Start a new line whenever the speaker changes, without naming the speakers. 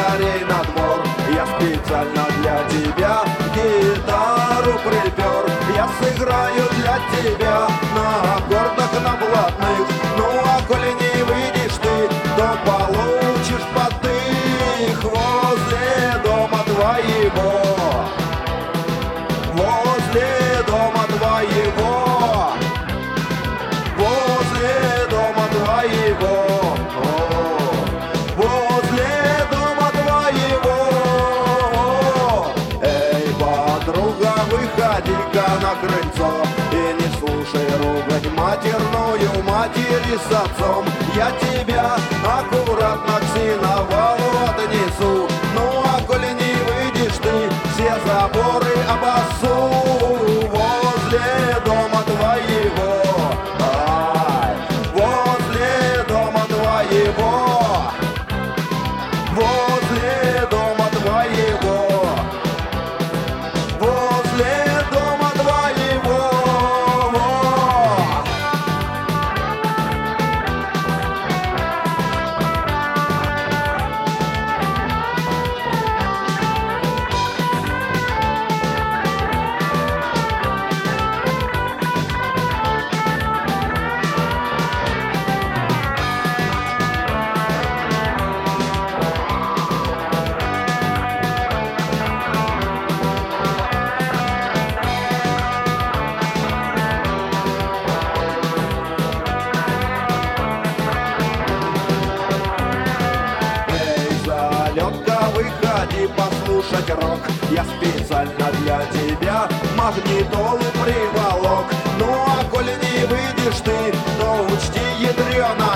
скорей на двор. Я специально для тебя гитару припер. Я сыграю для тебя на аккордах, на блатных. Ну а коли не выйдешь ты, то получишь подых возле дома твоего. Возле дома твоего. Возле дома твоего. Возле дома твоего. Эй, подруга, выходи-ка на крыльцо и не слушай ругать матерную матери с отцом. Я тебя аккуратно к сеновалу отнесу. Ну а коли не выйдешь ты, все заборы обоссу. Возле дома твоего. Ай, возле дома твоего. Возле дома твоего. Возле дома твоего. Выходи послушать рок. Я специально для тебя магнитолу приволок. Ну а коли не выйдешь ты, то учти, ядрёна